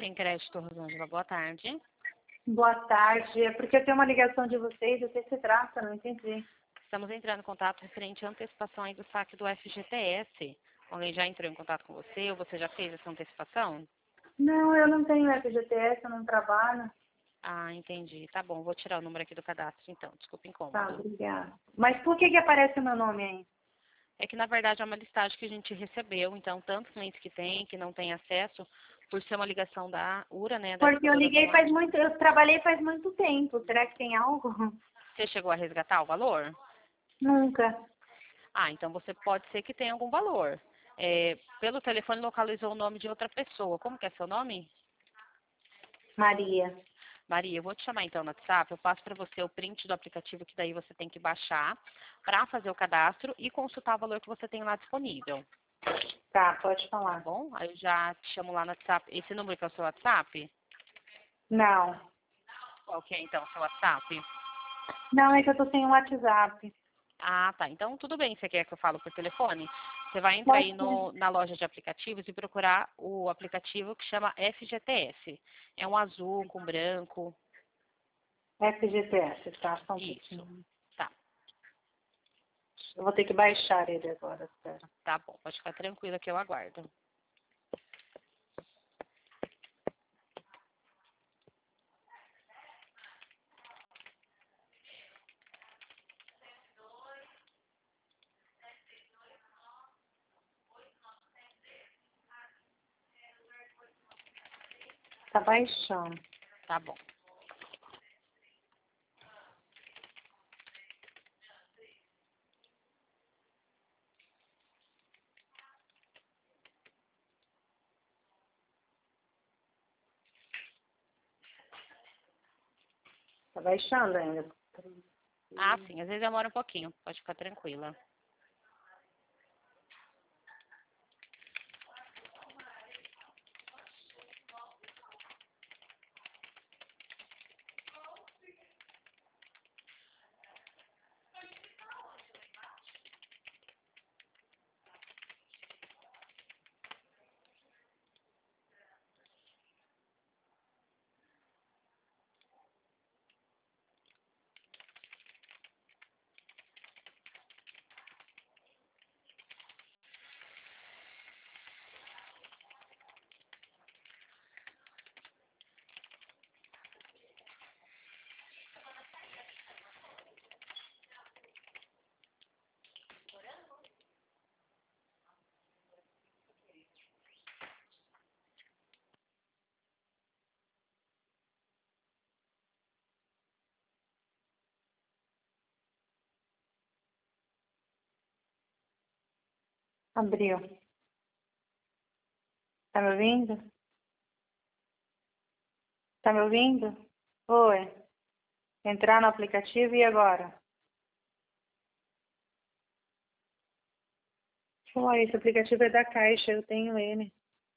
Sem crédito, Rosângela. Boa tarde. Boa tarde. É porque eu tenho uma ligação de vocês, o que se trata? Não entendi. Estamos entrando em contato referente à antecipação aí do saque do FGTS. Alguém já entrou em contato com você ou você já fez essa antecipação? Não, eu não tenho FGTS, eu não trabalho. Ah, entendi. Tá bom, vou tirar o número aqui do cadastro então. Desculpa o Tá, incômodo. obrigada. Mas por que aparece o meu nome aí? É que na verdade é uma listagem que a gente recebeu, então tanto clientes que tem, que não tem acesso, por ser uma ligação da URA, né, da Porque eu educadora liguei Solange. eu trabalhei faz muito tempo. Será que tem algo? Você chegou a resgatar o valor? Nunca. Ah, então você pode ser que tenha algum valor. Pelo telefone localizou o nome de outra pessoa. Como que é seu nome? Maria. Maria, eu vou te chamar então no WhatsApp, eu passo para você o print do aplicativo que daí você tem que baixar para fazer o cadastro e consultar o valor que você tem lá disponível, Tá, pode tá falar. bom? Aí eu já te chamo lá no WhatsApp. Esse número que é o seu WhatsApp? Não. Qual que é então o seu WhatsApp? Não, é que eu tô sem um WhatsApp. Ah, tá. Então tudo bem, você quer que eu falo por telefone? Você vai entrar Pode aí ser. na loja de aplicativos e procurar o aplicativo que chama FGTS. É um azul com branco. FGTS, tá? Só um Isso. pouquinho. Tá, Eu vou ter que baixar ele agora, espera. tá bom. Pode ficar tranquila que eu aguardo. Tá baixando. Tá bom. Tá baixando ainda. Ah, sim. Às vezes demora um pouquinho. Pode ficar tranquila. Abriu. Tá me ouvindo? Tá me ouvindo? Oi. Entrar no aplicativo e agora? Oi, esse aplicativo é da Caixa, eu tenho ele.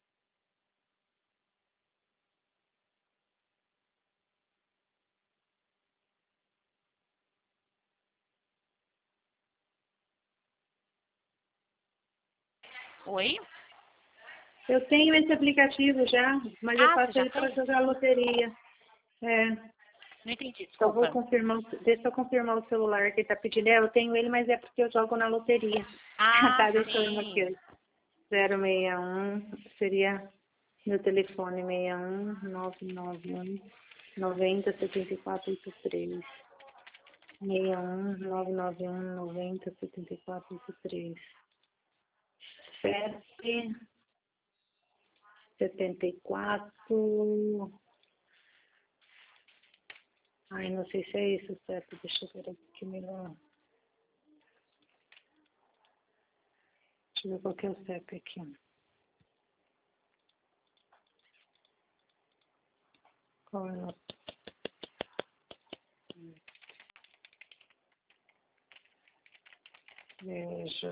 Oi? Eu tenho esse aplicativo já, mas eu Ah, você faço já ele para fez? jogar loteria. É. Não entendi, Então vou desculpa. confirmar, deixa eu confirmar o celular que ele tá pedindo. É, eu tenho ele, mas é porque eu jogo na loteria. Ah, Tá, deixa eu ir aqui. sim. 061 seria meu telefone 61 991 90 74 83. 61 991 90 74 83. 7 74. Ai, não sei se é isso, certo? Deixa eu ver aqui melhor. Deixa eu ver qual que é o CEP aqui. Qual é o nosso? Veja.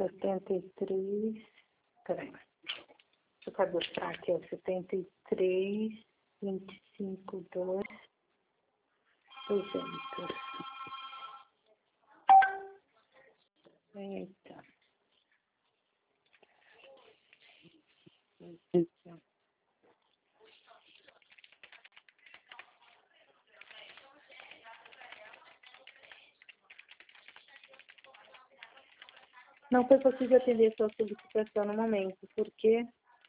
73. Peraí. Deixa eu cadastrar aqui, ó. 73, 25, 2, 200. Eita. Não foi possível atender sua solicitação no momento, porque...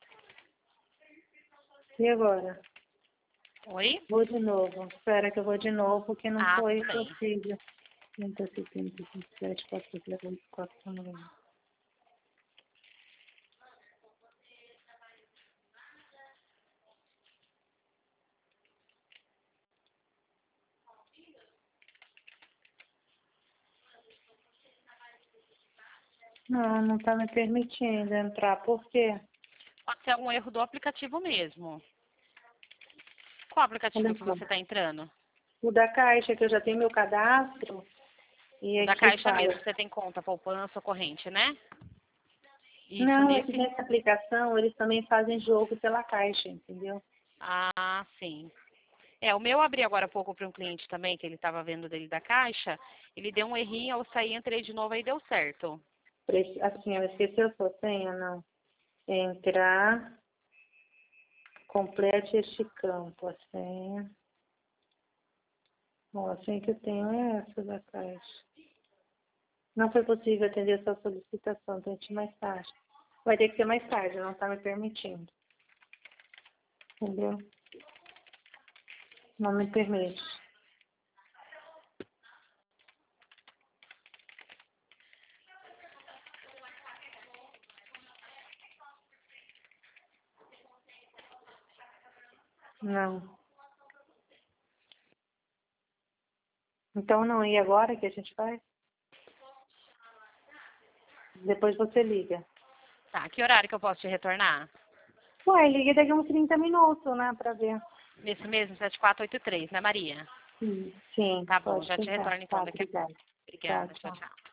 E agora? Oi? Vou de novo. Espera que eu vou de novo, porque não foi Tudo bem. possível. 170, 27, 4, 9. Não está me permitindo entrar. Por quê? Pode ser algum erro do aplicativo mesmo. Qual aplicativo Olha que só. você está entrando? O da Caixa, que eu já tenho meu cadastro. E O da aqui Caixa fala. mesmo, você tem conta, poupança, corrente, né? Isso, Não, é que nesse... nessa aplicação eles também fazem jogo pela Caixa, entendeu? Ah, sim. O meu eu abri agora há pouco para um cliente também, que ele estava vendo dele da Caixa. Ele deu um errinho, eu saí, entrei de novo, aí deu certo. Assim, eu esqueci a sua senha, não. Entrar, complete este campo, a senha. Bom, a senha que eu tenho é essa da Caixa. Não foi possível atender sua solicitação, tente mais tarde. Vai ter que ser mais tarde, não está me permitindo. Entendeu? Não me permite. Não. Então não, e agora que a gente faz? Depois você liga. Tá, que horário que eu posso te retornar? Ué, liga daqui uns 30 minutos, né, pra ver. Nesse mesmo 7483, né, Maria? Sim, Tá bom, pode já te tentar. retorno então Tá, daqui a pouco. obrigada. Tá, Obrigada, tchau, tchau. tchau.